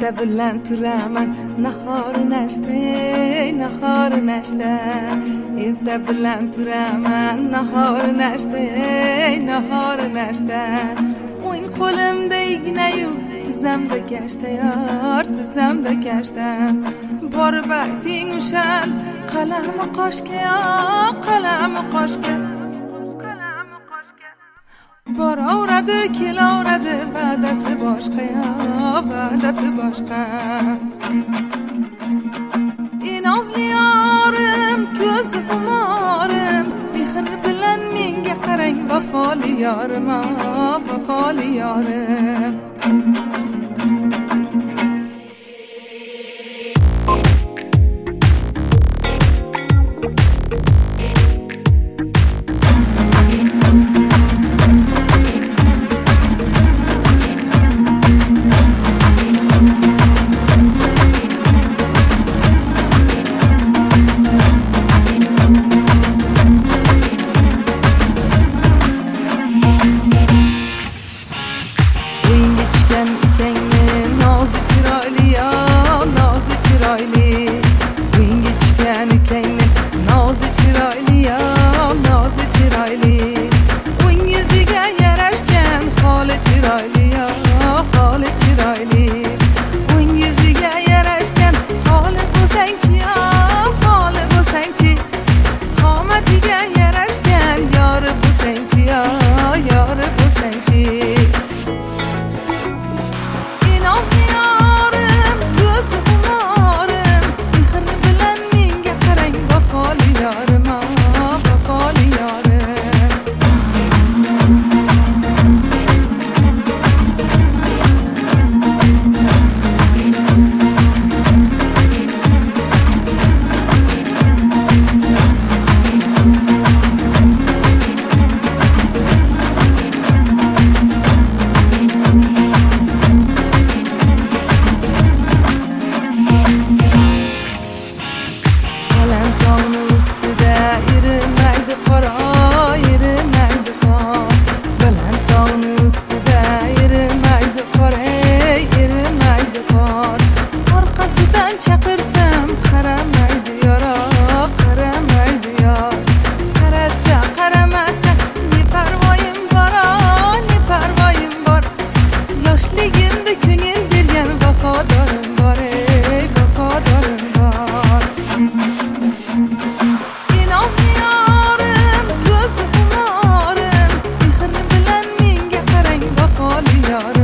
erta bilan turaman nahor nashta erta bilan turaman nahor nashta o'ng qo'limda ignayu tizzamda kashta borib ayting ushal qalami qoshga boraveradi kelaveradi va'dasi boshqa inozli yorim ko'zi xumorim mehr bilan menga qarang vafoli yorim nozi chiroyli uyingga tushgan ukangni nozi chiroyli uning yuziga yarashgan holi chiroyli uning yuziga yarashgan holi bo'lsangchi qomatiga yarashgan yori bo'lsangchi inozli yorim ko'zi xumorim mehr bilan menga qarang vafoli yorim chaqirsam qaramaydi yor qarasa qaramasa ne parvoyim bor yoshligimda ko'ngil bergan vafodorim bor inozli yorim ko'zi xumorim mehr bilan menga qarang vafoli yor